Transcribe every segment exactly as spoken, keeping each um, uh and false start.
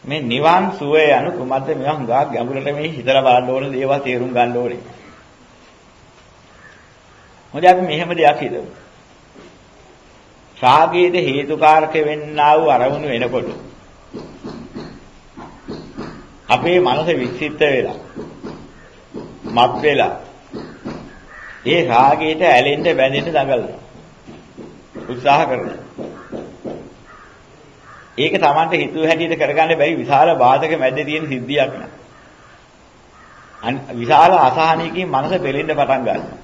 මේ නිවන් සුවය යනු කුමද්ද? මේවා හුඟා ගැඹුරට මේ හිතලා බලන්න ඕන දේවල් තේරුම් ගන්න ඕනේ. මොකද අපි මෙහෙම දෙයක් හිතමු. රාගයේ හේතුකාරක වෙන්නා වූ අරමුණු වෙනකොට අපේ මනස වික්ෂිප්ත වෙලා මත් වෙලා ඒ රාගයට ඇලෙන්න බැඳෙන්න දඟලනවා. උත්සාහ කරනවා. ඒක Tamante හිතුව හැටියට කරගන්න බැරි විශාල බාධක මැද්දේ තියෙන සිද්ධියක් නේ. විශාල අසහනයකින් මනස පෙළෙන්න පටන් ගන්නවා.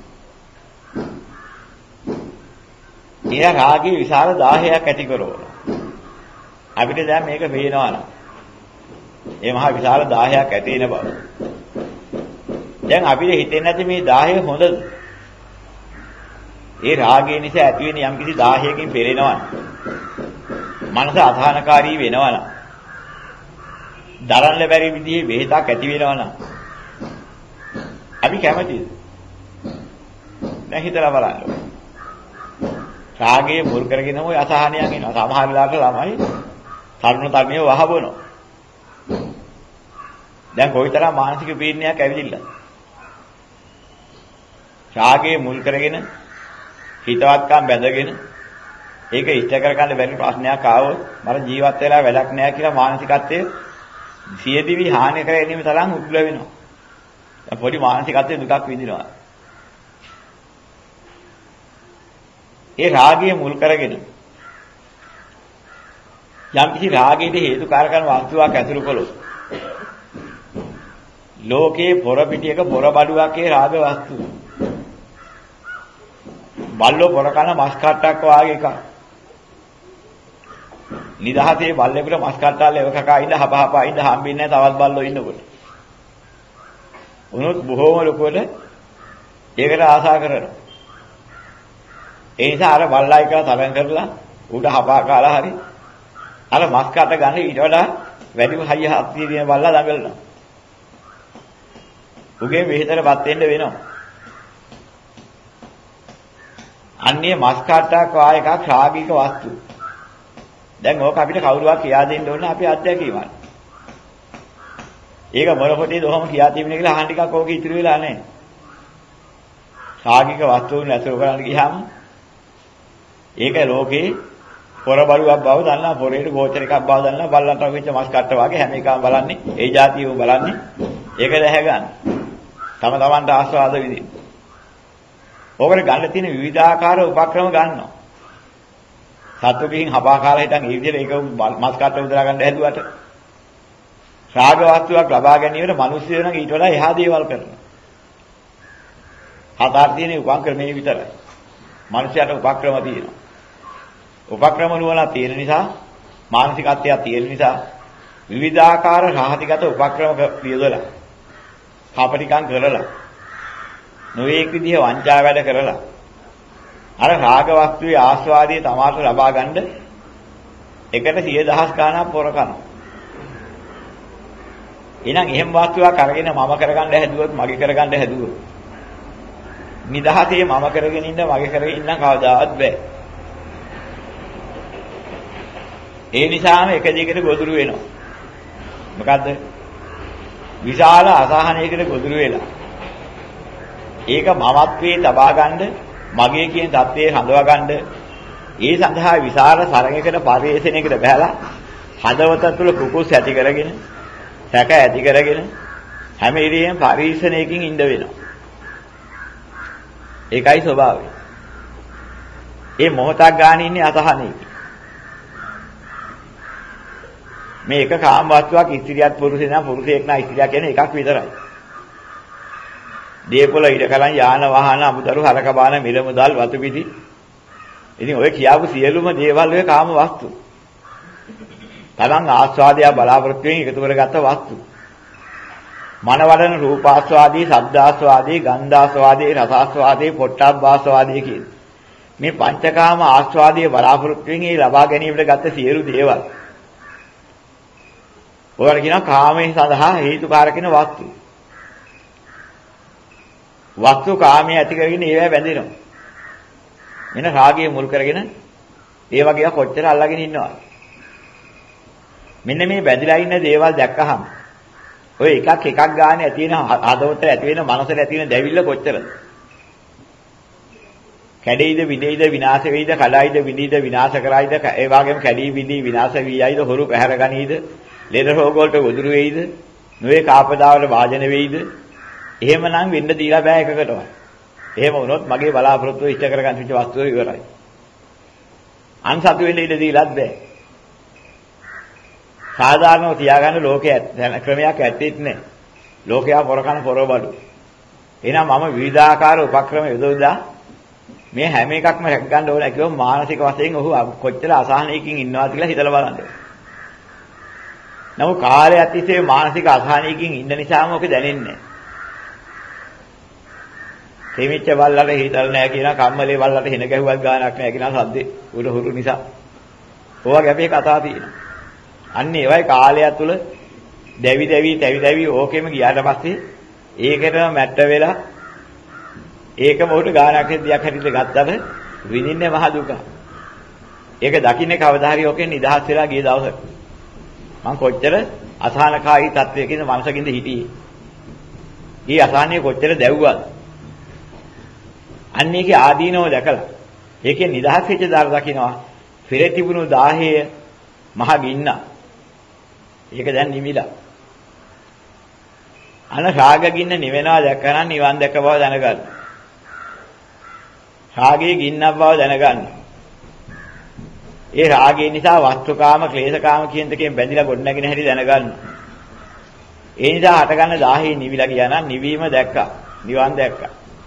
ඒ රාගයේ විශාල දාහයක් ඇති කරනවා. අපිට දැන් මේක පේනවා නම් ඒ මහා විශාල දාහයක් ඇති වෙන බව. දැන් අපිට හිතෙන්නේ නැති මේ දාහය හොඳද? ඒ රාගය නිසා ඇති වෙන යම්කිසි දාහයකින් පෙළෙනවා. මනස අසහනකාරී වෙනවා නම් දරන්න බැරි විදිහේ වේදක් ඇති වෙනවා නම් අපි කැමතිද? දැන් හිතලා බලන්න. රාගයේ මුල් කරගෙනම ඔය අසහනයන් එනවා. සමහර වෙලාවට ළමයි තරුණ තරුණියව වහබනවා. දැන් කොයිතරම් මානසික පීඩනයක් ඇවිදින්නද? රාගයේ මුල් කරගෙන හිතවත්කම් බැඳගෙන ඒක ඉෂ්ට කරගන්න බැරි ප්‍රශ්නයක් ආවොත් මර ජීවත් වෙලා වැඩක් නැහැ කියලා මානසිකත්වයේ සියදිවි හානි කර ගැනීම තරම් උග්‍ර වෙනවා. දැන් පොඩි මානසිකත්වයේ දුකක් විඳිනවා. ඒ රාගයේ මුල් කරගෙන යම් කිසි රාගයේ හේතුකාරක කරන වස්තුවක් ඇතුළු කළොත් ලෝකේ පොර පිටියක පොර බඩුවක් ඒ රාග වස්තුව. බල්ලෝ පොර කන මස් කට්ටක් වාගේ එකක්. නිදහසේ බල්ලෙකුට මස් කට්ටාල් එව කකා ඉඳ හප හප ඉඳ හම්බෙන්නේ නැහැ තවත් බල්ලෝ ඉන්නකොට. උනොත් බොහෝම ලොකුවට ඒකට ආසා කරනවා. ඒ නිසා අර බල්ලයි කියලා තරං කරලා උඩ හපා කාලා හරි අර මස් කට ගන්න ඊට වඩා වැඩි හයිය හත්තිය දින බල්ලා දඟලනවා. උගේ මෙහෙතරපත් වෙන්න වෙනවා. අන්නේ මස් කට්ටක් වා එකක් රාගික වස්තු. දැන් ඕක අපිට කවුරුවක් කියා දෙන්න ඕන අපේ අත්දැකීමක්. ඒක මොන කොටේ දොහම කියා තිබුණේ කියලා අහන්න ටිකක් ඕක ඉතුරු වෙලා නැහැ. රාගික වස්තුන් ඇසුරු කරන්න ගියාම ඒක ලෝකේ පොර බලුවක් බව දන්නා පොරේට ගෝචර එකක් බව දන්නා බල්ලන්ට වෙච්ච මස් කට්ට වගේ හැම එකම බලන්නේ ඒ જાතියව බලන්නේ ඒක දැහැ ගන්න. තම තමන්ට ආස්වාද විදිහින්. ඕකට ගන්න තියෙන විවිධාකාර උපක්‍රම ගන්නවා. සත්තු ගිහින් හපා කාලා හිටන් ඒ විදිහට ඒක මස් කට්ට උදලා ගන්න හැදුවට රාග වස්තුවක් ලබා ගැනීමට මිනිස්සු වෙන ඊට වඩා එහා දේවල් කරනවා. හතර තියෙන උපක්‍රමයේ විතරයි. මිනිස්යාට උපක්‍රම තියෙනවා. උපක්‍රම නුවණ තියෙන නිසා මානසිකත්වයක් තියෙන නිසා විවිධාකාර රාහතිගත උපක්‍රම පියදලා කපටිකම් කරලා නොවේක් විදිහ වංචා වැඩ කරලා අර රාග වස්තුවේ ආස්වාදයේ තමාට ලබා ගන්න එකට සිය දහස් ගණනක් පොර කරනවා. එහෙනම් එහෙම වස්තුවක් අරගෙන මම කරගන්න හැදුවොත් මගේ කරගන්න හැදුවොත් නිදහසේ මම කරගෙන ඉන්න මගේ කරගෙන ඉන්න කවදාවත් බෑ. ඒ නිසාම එක දිගට ගොදුරු වෙනවා. මොකද්ද? විශාල අසහනයකට ගොදුරු වෙලා. ඒක මමත්වයේ තබා ගන්න මගේ කියන தත්ත්වයේ හඳවා ගන්න ඒ සඳහා විශාල සරණයකට පරිේශණයකට බහැලා හදවත තුළ කුකුස් ඇති කරගෙන සැක ඇති කරගෙන හැම ඉරියෙම පරිේශණයකින් ඉඳ වෙනවා. ඒකයි ස්වභාවය. ඒ මොහොතක් ගන්න ඉන්නේ අසහනයකින්. මේ එක කාම වස්තුවක් ස්ත්‍රියක් පුරුෂයෙක් පුරුෂයෙක් නා ස්ත්‍රියක් කියන එකක් විතරයි. දීපොළ ඊට කලින් යාන වාහන අමුදරු හරක බාන මිල මුදල් වතු පිටි. ඉතින් ඔය කියාපු සියලුම දේවල් ඔය කාම වස්තු. තරංග ආස්වාදය බලාපොරොත්තු වෙමින් එකතු කරගත්ත වස්තු. මනවඩන රූපාස්වාදී, ශබ්දාස්වාදී, ගන්ධාස්වාදී, රසාස්වාදී, පොට්ටබ්බාස්වාදී කියන මේ පංචකාම ආස්වාදයේ බලාපොරොත්තු වෙමින් ලබා ගැනීමට ගත්ත සියලු දේවල්. ඔයාලා කියනවා කාමයේ සඳහා හේතුකාරක වෙන වස්තු. වස්තු කාමයේ ඇති කරගෙන ඒවැ බැඳෙනවා. මෙන්න රාගයේ මුල් කරගෙන ඒ වගේ කොච්චර අල්ලගෙන ඉන්නවා. මෙන්න මේ බැඳිලා ඉන්න දේවල් දැක්කහම ඔය එකක් එකක් ගානේ ඇති වෙන හදවතට ඇති වෙන මනසට ඇති වෙන දැවිල්ල කොච්චරද? කැඩෙයිද විදෙයිද විනාශ වෙයිද කඩයිද විදීද විනාශ කරයිද ඒ වගේම කැඩී විදී විනාශ වී යයිද හොරු පැහැර ගනීද ලෙඩ රෝග වලට උදුරු වෙයිද නොවේ කාපදාවල වාජන වෙයිද එහෙමනම් වෙන්න දීලා බෑ එකකටම. එහෙම වුණොත් මගේ බලාපොරොත්තු ඉෂ්ට කරගන්න පිට වස්තුව ඉවරයි. අන්සතු වෙන්න ඉඩ දීලත් බෑ. සාධාරණව තියාගන්න ලෝකයේ ක්‍රමයක් ඇත්තෙත් නෑ. ලෝකයා පොරකන පොරබඩු. එහෙනම් මම විවිධාකාර උපක්‍රම යොදවලා මේ හැම එකක්ම රැක ගන්න ඕන කිව්වොත් මානසික වශයෙන් ඔහු කොච්චර අසහනයකින් ඉන්නවද කියලා හිතලා බලන්න. නමුත් කාලය ඇතිසේ මානසික අසහනයකින් ඉන්න නිසාම ඔක දැනෙන්නේ නැහැ. තෙමිච්ච වල්ලට හිතල් නැහැ කියන කම්මලේ වල්ලට හින ගැහුවත් ගානක් නැහැ කියන සද්දේ උඩ හුරු නිසා. ඕවා ගැපේ කතා තියෙනවා. අන්න ඒවයි කාලය තුල දැවි දැවි තැවි දැවි ඕකෙම ගියාට පස්සේ ඒකටම මැට්ට වෙලා ඒකම උට ගානක් දෙයක් හැටියට ගත්තට විඳින්නේ මහ දුක. ඒක දකින්නේ කවදා හරි ඔකෙන් නිදහස් වෙලා ගිය දවසක. මං කොච්චර අසහනකාරී තත්වයකින්ද මනසකින්ද හිටියේ. ඊ අසහනිය කොච්චර දැව්වද? අන්න ඒකේ ආදීනව දැකලා ඒකෙන් නිදහස් වෙච්ච දාර දකින්නවා. පෙර තිබුණු දාහය මහ ගින්න. ඒක දැන් නිමිලා. අන රාග ගින්න නිවෙනවා දැක්කනම් නිවන් දැක බව දැනගන්න. රාගයේ ගින්නක් බව දැනගන්න. ඒ රාගය නිසා වස්තුකාම ක්ලේශකාම කියන දෙකෙන් බැඳිලා ගොඩ නැගෙන හැටි දැනගන්න. ඒ නිසා හටගන්න දාහේ නිවිලා ගියා නම් නිවීම දැක්කා. නිවන් දැක්කා.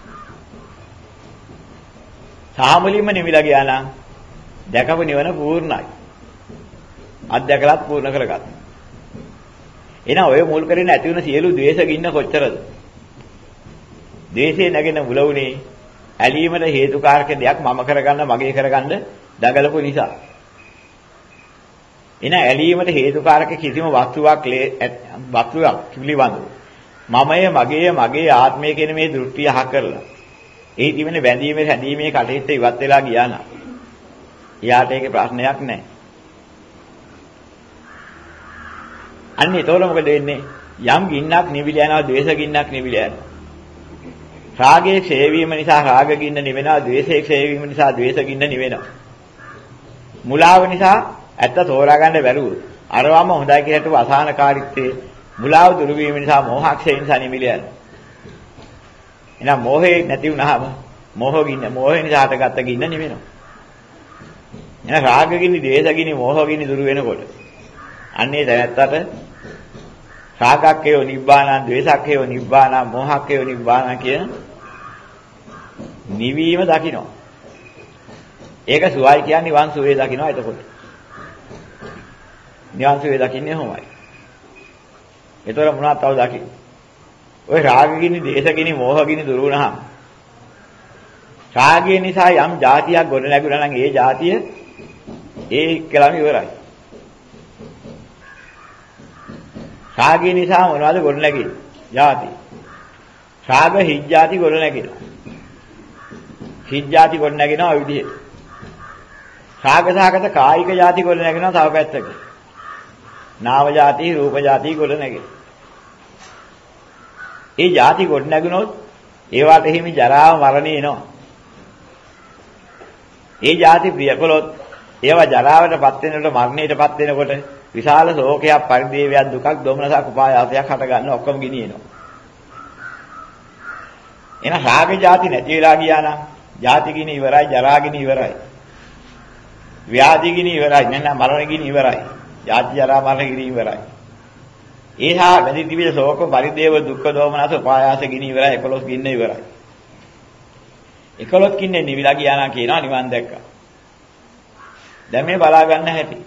සාමුලින්ම නිවිලා ගියා නම් දැකපු නිවන පූර්ණයි. අත්දැකලත් පූර්ණ කරගත්තා. එහෙනම් ඔය මුල් කරගෙන ඇති වෙන සියලු ද්වේෂ ගින්න කොච්චරද? ද්වේෂේ නැගෙන මුල උනේ ඇලීමට හේතුකාරක දෙයක් මම කරගන්න මගේ කරගන්න දඟලපු නිසා. එන ඇලීමට හේතුකාරක කිසිම වස්තුවක් වස්තුවක් පිළිබඳව මමය මගේ මගේ ආත්මය කියන මේ දෘෂ්ටි අහ කරලා එහි තිබෙන බැඳීමේ හැදීමේ කටහිට ඉවත් වෙලා ගියා නම් එයාට ඒකේ ප්‍රශ්නයක් නැහැ. අන්න ඒතකොට මොකද වෙන්නේ? යම් ගින්නක් නිවිල යනවා, ද්වේෂ ගින්නක් නිවිල යනවා. රාගයේ ක්ෂය වීම නිසා රාග ගින්න නිවෙනවා, ද්වේෂයේ ක්ෂය වීම නිසා ද්වේෂ ගින්න නිවෙනවා. මුලාව නිසා ඇත්ත තෝරා ගන්න බැරුව අරවම හොඳයි කියලාට අසහනකාරීත්වයේ මුලාව දුරු වීම නිසා මෝහක්ෂය නිසා නිවිල යනවා. එහෙනම් මෝහේ නැති වුනහම මෝහ ගින්න මෝහේ නිසා හටගත්ත ගින්න නිවෙනවා. එහෙනම් රාග ගිනි, ද්වේෂ ගිනි, මෝහ ගිනි දුරු වෙනකොට අන්නේ දැනත්තට රාගක්කේව නිබ්බානං, ද්වේෂක්කේව නිබ්බානං, මෝහක්කේව නිබ්බානං කියන නිවීම දකින්න. ඒක සුවයි කියන්නේ නිවන් සුවේ දකින්නවා එතකොට. නිවන් සුවේ දකින්නේ කොහොමයි? ඒතර මොනවද තව දකින්න? ඔය රාගගිනි, දේශගිනි, මෝහගිනි දුරු වුණාම රාගය නිසා යම් જાතියක් ගොඩ නැගුණා නම් ඒ જાතිය ඒ එක්කලම ඉවරයි. රාගය නිසා මොනවද ගොඩ නැගෙන්නේ? જાති. රාග හිජ්ජාති ගොඩ නැගෙනවා. හිජ්ජාති ගොඩ නැගෙනවා ඔය විදිහට. රාගසහගත කායික જાති ගොඩ නැගෙනවා තව පැත්තක. නාම જાති, රූප જાති ගොඩ නැගෙනවා. ඒ જાති ගොඩ නැගුණොත් ඒවට හිමි ජරාව මරණය එනවා. ඒ જાති ප්‍රියකලොත් ඒවා ජරාවටපත් වෙනකොට මරණයටපත් වෙනකොට විශාල ශෝකයක්, පරිදේවයක්, දුකක්, දොමනසක්, උපායාසයක් හට ගන්න ඔක්කොම ගිනියනවා. එහෙනම් රාග જાති නැති වෙලා ගියා නම් જાති ගිනි ඉවරයි, ජරා ගිනි ඉවරයි. ව්‍යාධි ගිනි ඉවරයි, නැත්නම් මරණ ගිනි ඉවරයි. જાති ජරා මරණ ගිනි ඉවරයි. ඒහා වැඩි දිවිද ශෝක, පරිදේව, දුක්ඛ, දෝමනස, උපායාස ගිනි ඉවරයි, එකොළොස් ගින්න ඉවරයි. එකොළොස් ගින්නේ නිවිලා ගියා නම් කියනවා නිවන් දැක්කා. දැන් මේ බලා ගන්න හැටි.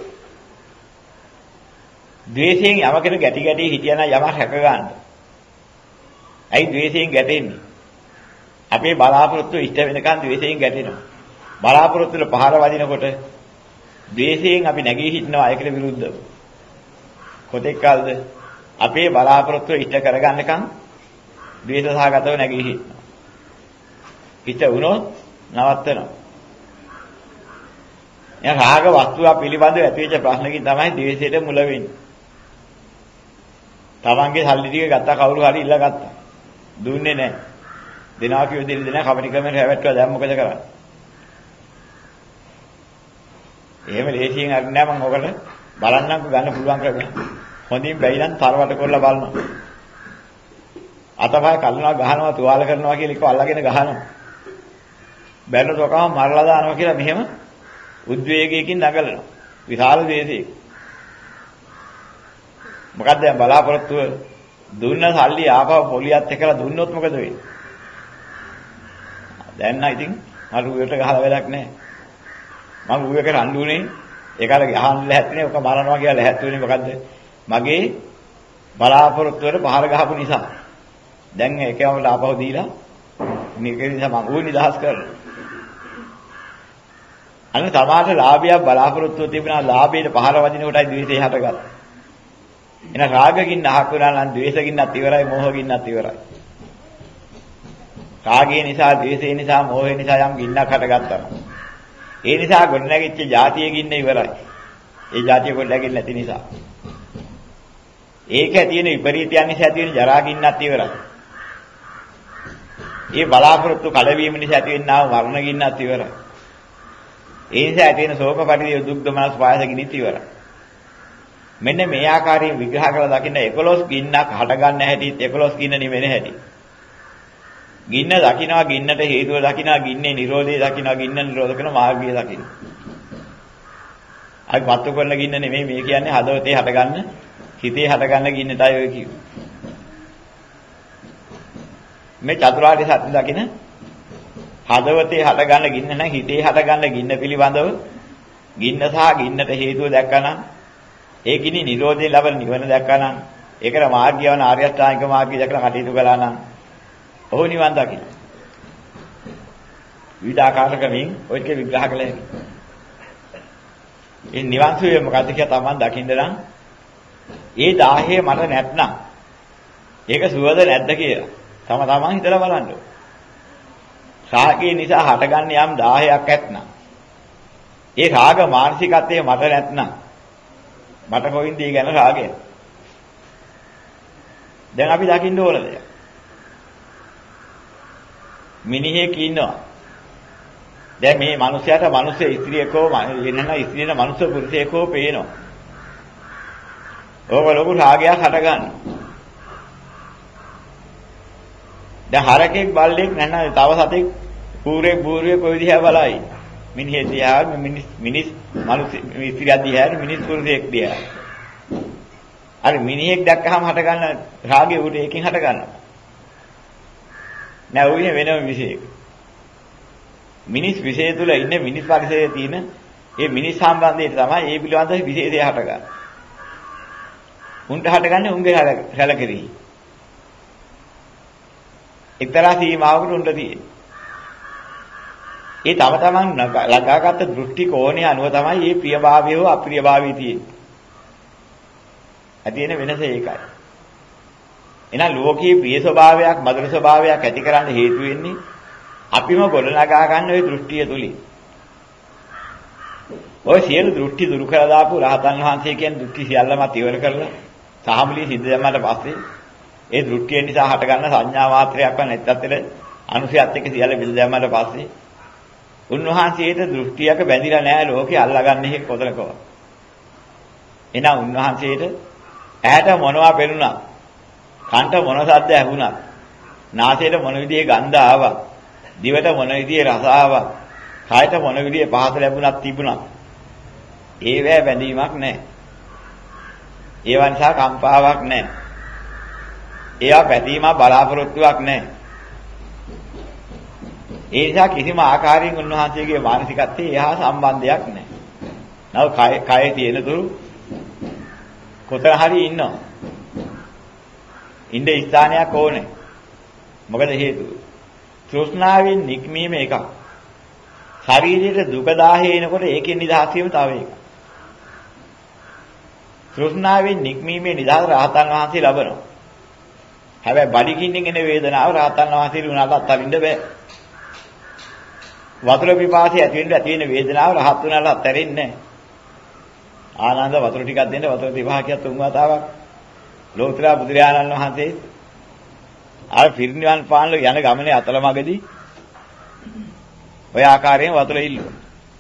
ද්වේෂයෙන් යමකට ගැටි ගැටි හිටියනම් යමක් හැක ගන්න. ඇයි ද්වේෂයෙන් ගැටෙන්නේ? අපේ බලාපොරොත්තු ඉෂ්ට වෙනකන් ද්වේෂයෙන් ගැටෙනවා. බලාපොරොත්තු වල පහර වදිනකොට ද්වේෂයෙන් අපි නැගී හිටිනවා ඒකට විරුද්ධව. කොතෙක් කල්ද අපේ බලාපොරොත්තු ඉෂ්ට කරගන්නකම් ද්වේෂ සහගතව නැගී හිටිනවා. හිත වුණොත් නවත්තනවා. එයා රාග වස්තුව පිළිබඳව ඇතිවෙච්ච ප්‍රශ්නකින් තමයි ද්වේෂයට මුල වෙන්නේ. තමන්ගේ සල්ලි ටික ගත්තා කවුරු හරි ඉල්ල ගත්තා. දුන්නේ නැහැ. දෙනවා කියෝ දෙන්නේ නැහැ කපටි ක්‍රමයට හැවැට්ටුවා දැන් මොකද කරන්නේ? එහෙම ලේසියෙන් අරින්න නැහැ මම ඔකට බලන්නම්කෝ ගන්න පුළුවන් ක්‍රමයක්. හොඳින් බැයි නම් තරවට කරලා බලනවා. අතපය කල්නවා ගහනවා තුවාල කරනවා කියලා එක අල්ලගෙන ගහනවා. බැලුවොත් ඔකම මරලා දානවා කියලා මෙහෙම උද්වේගයකින් දඟලනවා. විශාල දේශයක. මොකක්ද දැන් බලාපොරොත්තුව දුන්න සල්ලි ආපහු පොලියත් එක්කලා දුන්නොත් මොකද වෙන්නේ? දැන් නම් ඉතින් මට ඌයට ගහලා වැඩක් නැහැ. මම ඌ එක රණ්ඩුනේ ඒකට ගහන්න ලැහැත්නේ ඔක මරනවා කියලා ලැහැත්තුනේ මොකද්ද? මගේ බලාපොරොත්තු වල පහර ගහපු නිසා. දැන් ඒකම ආපහු දීලා මේක නිසා මම ඌ නිදහස් කරනවා. අන්න සමාජ ලාභයක් බලාපොරොත්තු තිබුණා ලාභයට පහර වදින කොටයි ද්වේෂය හටගත්තා. එන රාගකින් අහකුණා නම් ද්වේෂකින්වත් ඉවරයි මෝහකින්වත් ඉවරයි. රාගය නිසා ද්වේෂය නිසා මෝහය නිසා යම් ගින්නක් හටගත්තා. ඒ නිසා ගොඩනැගිච්ච જાතිය ගින්න ඉවරයි. ඒ જાතිය ගොඩනැගෙන්නේ නැති නිසා. ඒක ඇති වෙන විපරීතයන් නිසා ඇති වෙන ජරා ගින්නත් ඉවරයි. ඒ බලාපොරොත්තු කඩවීම නිසා ඇති වෙනා වර්ණ ගින්නත් ඉවරයි. ඒ නිසා ඇති වෙන ශෝක පරිදේ දුක් දමනස් පායස ගිනිත් ඉවරයි. මෙන්න මේ ආකාරයෙන් විග්‍රහ කරලා දකින්න එකොළොස් ගින්නක් හට ගන්න හැටිත් එකොළොස් ගින්න නිවෙන හැටි. ගින්න දකින්නවා ගින්නට හේතුව දකින්නවා ගින්නේ නිරෝධය දකින්නවා ගින්න නිරෝධ කරන මාර්ගය දකින්න. අයි වත්තු කරන ගින්න නෙමෙයි මේ කියන්නේ හදවතේ හටගන්න හිතේ හටගන්න ගින්නටයි ඔය කිව්වේ. මේ චතුරාර්ය සත්‍ය දකින්න හදවතේ හටගන්න ගින්න නම් හිතේ හටගන්න ගින්න පිළිබඳව ගින්න සහ ගින්නට හේතුව දැක්කනම් ඒ ගිනි නිරෝධය ලබන නිවන දැක්කනම් ඒකට මාර්ගය වන ආර්ය අෂ්ටාංගික මාර්ගය දැකලා කටයුතු කළා නම් ඔහු නිවන් දකින්න. විවිධාකාරකමින් ඔයක විග්‍රහ කළ හැකියි. ඒ නිවන් සුවේ මොකද්ද කියලා තමන් දකින්න නම් ඒ දාහය මට නැත්නම් ඒක සුවද නැද්ද කියලා තම තමන් හිතලා බලන්න ඕනේ. රාගය නිසා හටගන්න යම් දාහයක් ඇත්නම් ඒ රාග මානසිකත්වයේ මට නැත්නම් මට කොයින්ද ඒ ගැන රාගය? දැන් අපි දකින්න ඕන දෙයක්. මිනිහෙක් ඉන්නවා. දැන් මේ මිනිහයාට මිනිස්සෙ ස්ත්‍රියකෝ වෙනන ස්ත්‍රියන මිනිස්සු පුරුෂයෙකෝ පේනවා. ඕක ලොකු රාගයක් හටගන්න. දැන් හරකෙක් බල්ලෙක් නැත්නම් තව සතෙක් කූරේ බූරුවේ කොයි දිහා බලයි. මිනිහෙක් දිහා මිනිස් මිනිස් මිනිස් ස්ත්‍රියක් දිහා මිනිස් පුරුෂයෙක් දිහා. අර මිනිහෙක් දැක්කහම හටගන්න රාගය උඩ එකකින් හටගන්නවා. නෑ උන්නේ වෙනම විශේෂයක්. මිනිස් විශේෂය තුල ඉන්න මිනිස් පරිසරයේ තියෙන ඒ මිනිස් සම්බන්ධය තමයි ඒ පිළිබඳව විශේෂය හටගන්නේ. උන්ට හටගන්නේ උන්ගේ හැලකෙරෙහි. එක්තරා සීමාවකට උන්ට තියෙන්නේ. ඒ තම තමන් ලඟාගත්ත දෘෂ්ටි කෝණය අනුව තමයි මේ ප්‍රියභාවය හෝ අප්‍රියභාවය තියෙන්නේ. ඇති වෙන වෙනස ඒකයි. එහෙනම් ලෝකයේ ප්‍රිය ස්වභාවයක් මధుර ස්වභාවයක් ඇති කරන්න හේතු වෙන්නේ අපිම ගොඩනගා ගන්න ওই දෘෂ්ටිය තුලින්. ওই සියලු දෘෂ්ටි දුරු කරලා දාපු රහතන් වහන්සේ කියන දෘෂ්ටි සියල්ලම ඉවර කරලා සාහමලිය සිද්ධ දැම්මට පස්සේ ඒ දෘෂ්ටිය නිසා හටගන්න සංඥා මාත්‍රයක් වන් නැත්තතර අනුසයත් එක්ක සියල්ල බිඳ දැම්මට පස්සේ උන්වහන්සේට දෘෂ්ටියක බැඳිලා නැහැ ලෝකේ අල්ලගන්නේ කොතනකවත්. එහෙනම් උන්වහන්සේට ඇහැට මොනවා පෙනුණා කන්ට මොන සද්ද ඇහුණා නාසයට මොන විදිහේ ගන්ධ ආවා දිවට මොන විදිහේ රස ආවා කයට මොන විදිහේ පහස ලැබුණක් තිබුණා ඒවැ බැඳීමක් නැහැ ඒවා නිසා කම්පාවක් නැහැ ඒවා පැතීමක් බලාපොරොත්තුවක් නැහැ ඒ නිසා කිසිම ආකාරයකින් උන්වහන්සේගේ මානසිකත්වයේ එහා සම්බන්ධයක් නැහැ නව කය කය තියෙන තුරු කොතන හරි ඉන්නවා ඉන්න ස්ථානයක් ඕනේ. මොකද හේතුව? තෘෂ්ණාවෙන් නික්මීම එකක්. ශරීරයේ දුක දාහේ එනකොට ඒකෙන් නිදහස් වීම තව එකක්. තෘෂ්ණාවෙන් නික්මීමේ නිදහස රහතන් වහන්සේ ලබනවා. හැබැයි බඩගින්නෙන් එන වේදනාව රහතන් වහන්සේ උනාට අත්හරින්න බෑ. වතුර පිපාසය ඇති වෙන්න ඇති වෙන වේදනාව රහත් වුණාට අත්හැරෙන්නේ නැහැ. ආනන්ද වතුර ටිකක් දෙන්න වතුර විභාගයක් තුන් වතාවක්. ලෝතර බුදුරජාණන් වහන්සේ අර පිරිනිවන් පානල යන ගමනේ අතලමගදී ඔය ආකාරයෙන් වතුර ඉල්ලුවා.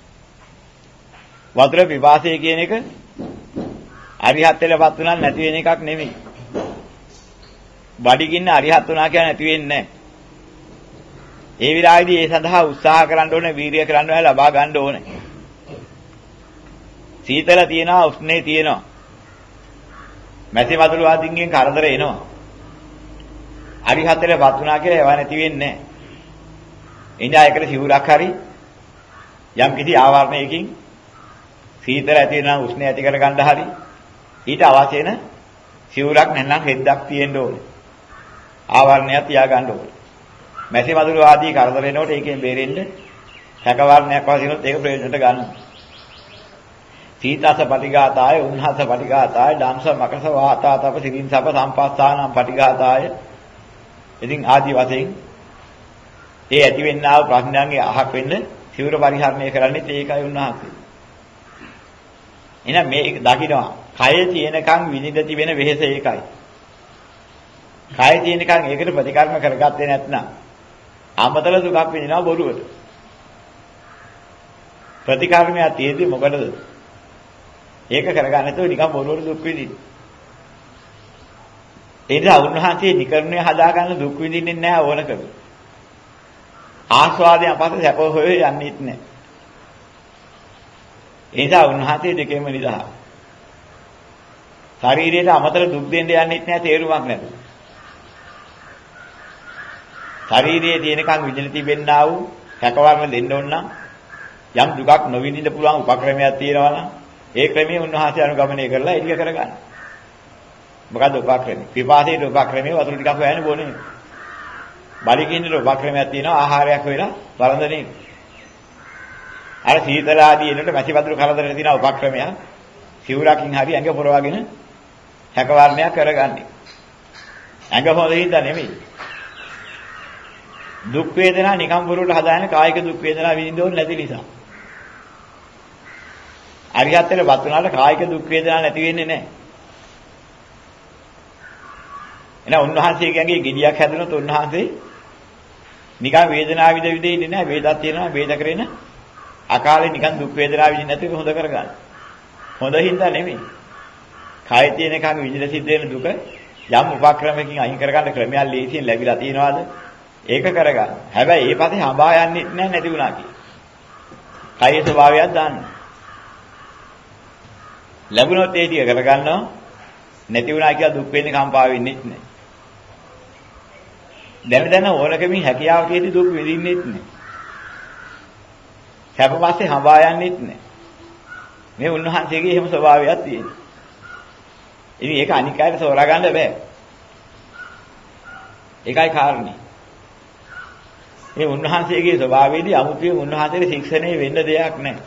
වතුර පිපාසය කියන එක අරිහත් වෙලපත් උනා නැති වෙන එකක් නෙමෙයි. බඩගින්න අරිහත් උනා කියන්නේ නැති වෙන්නේ නැහැ. ඒ විරාගදී ඒ සඳහා උත්සාහ කරන්න ඕනේ, වීරිය කරන්න ඕනේ, ලබා ගන්න ඕනේ. සීතල තියෙනවා, උෂ්ණේ තියෙනවා. මැසි වතුර ආදින්ගෙන් කරදර එනවා. අරිහත් වෙලපත් උනා කියලා ඒවා නැති වෙන්නේ නැහැ. එනිසා ඒකට සිවුරක් හරි යම් කිසි ආවරණයකින් සීතල ඇති වෙනවා, උෂ්ණය ඇති කර ගන්න හරි ඊට අවශ්‍ය වෙන සිවුරක් නැත්නම් හෙද්දක් තියෙන්න ඕනේ. ආවරණයක් තියා ගන්න ඕනේ. මැසි වතුර ආදී කරදර එනකොට ඒකෙන් බේරෙන්න හැකවරණයක් වශයෙන් ඒක ප්‍රයෝජනට ගන්න. සීතස පටිඝාතාය, උන්හස පටිඝාතාය, ඩම්ස මකස වාතාතප සිරින්සප සම්පස්සානම් පටිඝාතාය. ඉතින් ආදී වශයෙන් ඒ ඇති වෙන්නා වූ ප්‍රශ්නයන්ගේ අහක් වෙන්න සිවුර පරිහරණය කරන්නේ ඒකයි උන්වහන්සේ. එහෙනම් මේ දකින්නවා කය තියෙනකන් විනිද තිබෙන වෙහෙස ඒකයි. කය තියෙනකන් ඒකට ප්‍රතිකර්ම කරගත්තේ නැත්නම් අමතල දුකක් විඳිනවා බොරුවට. ප්‍රතිකර්මය තියෙද්දි මොකටද? ඒක කරගන්න නැතුව නිකන් බොරුවට දුක් විඳින්න. ඒ නිසා උන්වහන්සේ නිකර්ණය හදාගන්න දුක් විඳින්නේ නැහැ ඕනකම. ආස්වාදයෙන් අපත සැප හොය යන්නේත් නැහැ. ඒ නිසා උන්වහන්සේ දෙකෙන්ම නිදහස්. ශරීරයට අමතර දුක් දෙන්න යන්නේත් නැහැ තේරුමක් නැතුව. ශරීරයේ තියෙනකන් විඳින තිබෙන්නා වූ හැකවර්ණ දෙන්න ඕන නම් යම් දුකක් නොවිඳින්න පුළුවන් උපක්‍රමයක් තියෙනවා නම් ඒ ක්‍රමයේ උන්වහන්සේ අනුගමනය කරලා එළිය කරගන්න. මොකද්ද උපක්‍රමය? පිපාසයේ උපක්‍රමයේ වතුර ටිකක් හොයන්න ඕනේ. බලිකින්නේ උපක්‍රමයක් තියෙනවා ආහාරයක් වෙලා වළඳන්නේ. අර සීතල ආදී එනකොට මැසි වතුර කරදරේ තියෙන උපක්‍රමයක් සිවුරකින් හරි ඇඟ පොරවගෙන හැකවර්ණයක් කරගන්නේ. ඇඟ හොඳින්ද නෙමෙයි. දුක් වේදනා නිකම් බොරුවට හදාගෙන කායික දුක් වේදනා විඳින්න ඕනේ නැති නිසා. අරිහත්ත්වයට වත් වුණාට කායික දුක් වේදනා නැති වෙන්නේ නැහැ. එහෙනම් උන්වහන්සේගේ ගෙඩියක් හැදුනොත් උන්වහන්සේ නිකන් වේදනාව විඳ විඳ ඉන්නේ නැහැ. වේදක් තියෙනවා වේද කරේන අකාලේ නිකන් දුක් වේදනාව විඳින්න නැතුව හොඳ කරගන්න. හොඳින්ද නෙමෙයි. කාය තියෙන එකක් විඳින සිද්ධ වෙන දුක යම් උපක්‍රමයකින් අයින් කරගන්න ක්‍රමයක් ලේසියෙන් ලැබිලා තියෙනවාද? ඒක කරගන්න. හැබැයි ඒ පස්සේ හඹා යන්නේ නැහැ නැති වුණා කිය. කයේ ස්වභාවයක් දාන්න. ලැබුණොත් ඒ ටික කරගන්නවා. නැති වුණා කියලා දුක් වෙන්නේ කම්පා වෙන්නේ නැහැ. දැන දැන ඕනකමින් හැකියාව තියෙද්දි දුක් විඳින්නෙත් නැහැ. සැප පස්සේ හඹා යන්නෙත් නැහැ. මේ උන්වහන්සේගේ එහෙම ස්වභාවයක් තියෙනවා. ඉතින් ඒක අනික් අයට සෝරා ගන්න බෑ. ඒකයි කාරණේ. මේ උන්වහන්සේගේ ස්වභාවයේදී අමුතුවෙන් උන්වහන්සේට ශික්ෂණය වෙන්න දෙයක් නැහැ.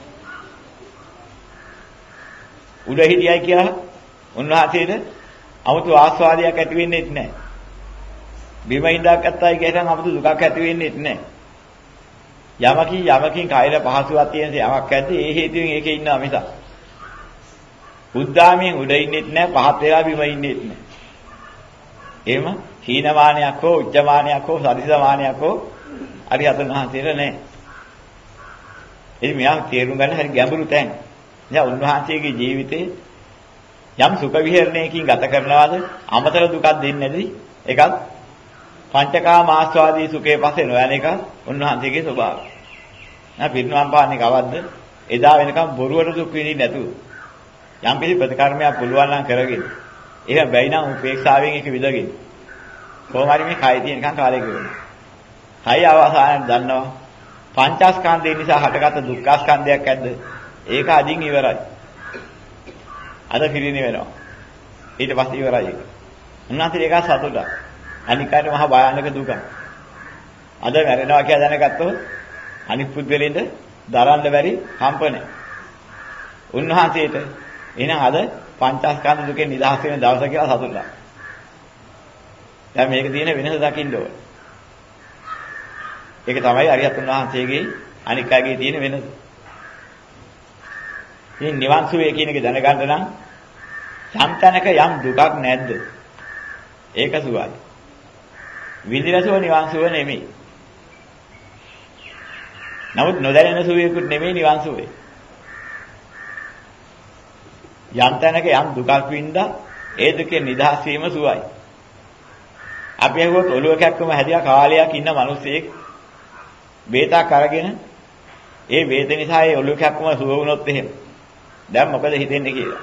උඩ හිටියයි කියලා උන්වහන්සේට 아무තු ආස්වාදයක් ඇති වෙන්නේ නැහැ. බිම ඉඳක් ඇත්තයි කියනනම් 아무තු දුකක් ඇති වෙන්නේ නැහැ. යමකින් යමකින් කායල පහසුවක් තියෙන යමක් ඇද්ද ඒ හේතුවෙන් ඒකේ ඉන්නවා මිසක්. උද්දාමයෙන් උඩ ඉන්නෙත් නැහැ, පහත් වෙලා බිම ඉන්නෙත් නැහැ. එහෙම හීනමානයක් හෝ උච්චමානයක් හෝ සදිසමානයක් හෝ අරිහතන් වහන්සේලා නැහැ. ඉතින් මෙයා තේරුම් ගන්න හරි ගැඹුරු තැන්. දැන් උන්වහන්සේගේ ජීවිතේ යම් සුඛ විහරණයකින් ගත කරනවාද අමතර දුකක් දෙන්නේ නැති එකක් පංචකාම ආස්වාදී සුඛේ පස්සේ නොයන එක උන්වහන්සේගේ ස්වභාවය. නා පිරිනවම් පාන්නේ කවද්ද? එදා වෙනකම් බොරුවට දුක් විඳින්නේ නැතුව. යම් පිළි ප්‍රතිකර්මයක් පුළුවන් නම් කරගෙන. එහෙම බැයි නම් උපේක්ෂාවෙන් ඒක විදගෙන. කොහොම හරි මේ කය තියෙනකම් කාලය ගෙවනවා. කය අවසානයේ දන්නවා පංචස්කන්ධය නිසා හටගත් දුක්ඛස්කන්ධයක් ඇද්ද? ඒක අදින් ඉවරයි. අද පිළිණි වෙනවා. ඊට පස්සේ ඉවරයි ඒක. උන්වහන්සේ ඒක සතුටක්. අනික් අයට මහා භයානක දුකක්. අද මැරෙනවා කියලා දැනගත්තොත් අනිත් පුද්ගලෙන්ද දරන්න බැරි කම්පන. උන්වහන්සේට එහෙනම් අද පංචස්කන්ධ දුකෙන් නිදහස් වෙන දවස කියලා සතුටක්. දැන් මේක තියෙන වෙනස දකින්න ඕනේ. ඒක තමයි අරිහත් උන්වහන්සේගේ අනික් අයගේ තියෙන වෙනස. ඉතින් නිවන් සුවය කියන එක දැනගන්න නම් සම්තනක යම් දුකක් නැද්ද? ඒක සුවයි. විඳිනසුව නිවන් සුව නෙමෙයි. නමුත් නොදැනෙන සුවයකුත් නෙමෙයි නිවන් සුවේ. යම් තැනක යම් දුකක් වින්දා ඒ දුකෙන් නිදහස් වීම සුවයි. අපි හුවොත් ඔළුව කැක්කම හැදියා කාලයක් ඉන්න මිනිස්සෙක් බේතක් අරගෙන ඒ බේත නිසා ඒ ඔළුව කැක්කම සුව වුණොත් එහෙම දැන් මොකද හිතෙන්නේ කියලා.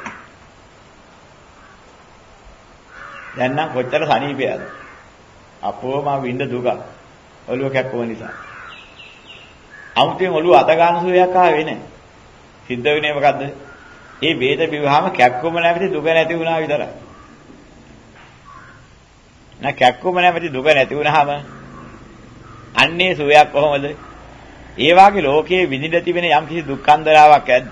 දැන් නම් කොච්චර සනීපයද? අපෝ මා විඳ දුක ඔළුව කැක්කම නිසා. අමුතෙන් ඔළුව අත ගන්න සුවයක් ආවේ නැහැ. සිද්ධ වෙන්නේ මොකද්ද? ඒ වේද විවහාම කැක්කම නැමැති දුක නැති වුණා විතරයි. නැ කැක්කම නැමැති දුක නැති වුණාම අන්නේ සුවයක් කොහොමද? ඒ වාගේ ලෝකයේ විඳින්න තිබෙන යම් කිසි දුක්ඛන්දරාවක් ඇද්ද?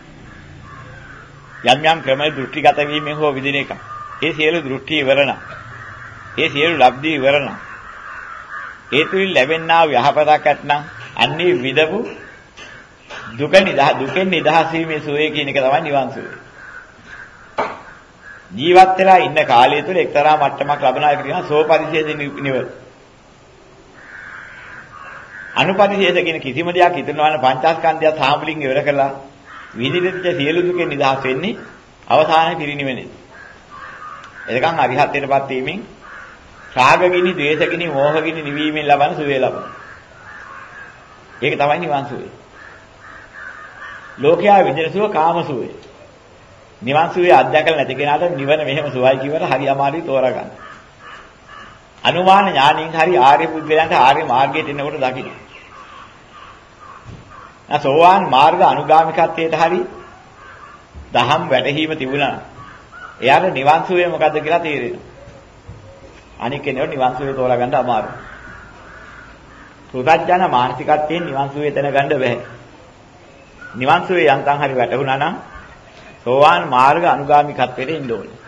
යම් යම් ක්‍රම දෘෂ්ටිගත වීමෙන් හෝ විඳින එක. ඒ සියලු දෘෂ්ටි ඉවරණ. ඒ සියලු ලබ්ධි ඉවරණ. ඒ තුලින් ලැබෙනා යහපතක් ඇත්නම් අන්නේ විදපු දුක නිදහ දුකෙන් නිදහස් වීමේ සුවය කියන එක තමයි නිවන් සුවය. ජීවත් වෙලා ඉන්න කාලය තුළ එක්තරා මට්ටමක් ලබන එකට කියන සෝපරිශේෂ නිවන. අනුපරිශේෂ කියන කිසිම දෙයක් හිතනවා නම් පංචස්කන්ධය සාමුලින් ඉවර කළා විනිවිද සියලු දුකෙන් නිදහස් වෙන්නේ අවසානයේ පිරිනිවෙන්නේ. එතකන් අරිහත්ත්වයටපත් වීමෙන් රාගගිනි, ද්වේෂගිනි, මෝහගිනි නිවීමෙන් ලබන සුවය ලබන. ඒක තමයි නිවන් සුවය. ලෝකයා විඳින සුව කාම සුවය. නිවන් සුවේ අධ්‍යක්ෂක නැති කෙනාට නිවන මෙහෙම සුවයි කියවල හරි අමාරුයි තෝරගන්න. අනුමාන ඥානින් හරි ආර්ය පුද්ගලයන්ට ආර්ය මාර්ගයට එනකොට දකින්න. සෝවාන් මාර්ග අනුගාමිකත්වයට හරි දහම් වැටහීම තිබුණා. එයාට නිවන් සුවේ මොකද්ද කියලා තේරෙනවා. අනික කෙනෙකුට නිවන් සුවේ තෝරගන්න අමාරුයි. පුතඥ මානසිකත්වයෙන් නිවන් සුවේ දැනගන්න බැහැ. නිවන් සුවේ යන්තම් හරි වැටුණා නම් සෝවාන් මාර්ග අනුගාමිකත්වයට එන්න ඕනේ.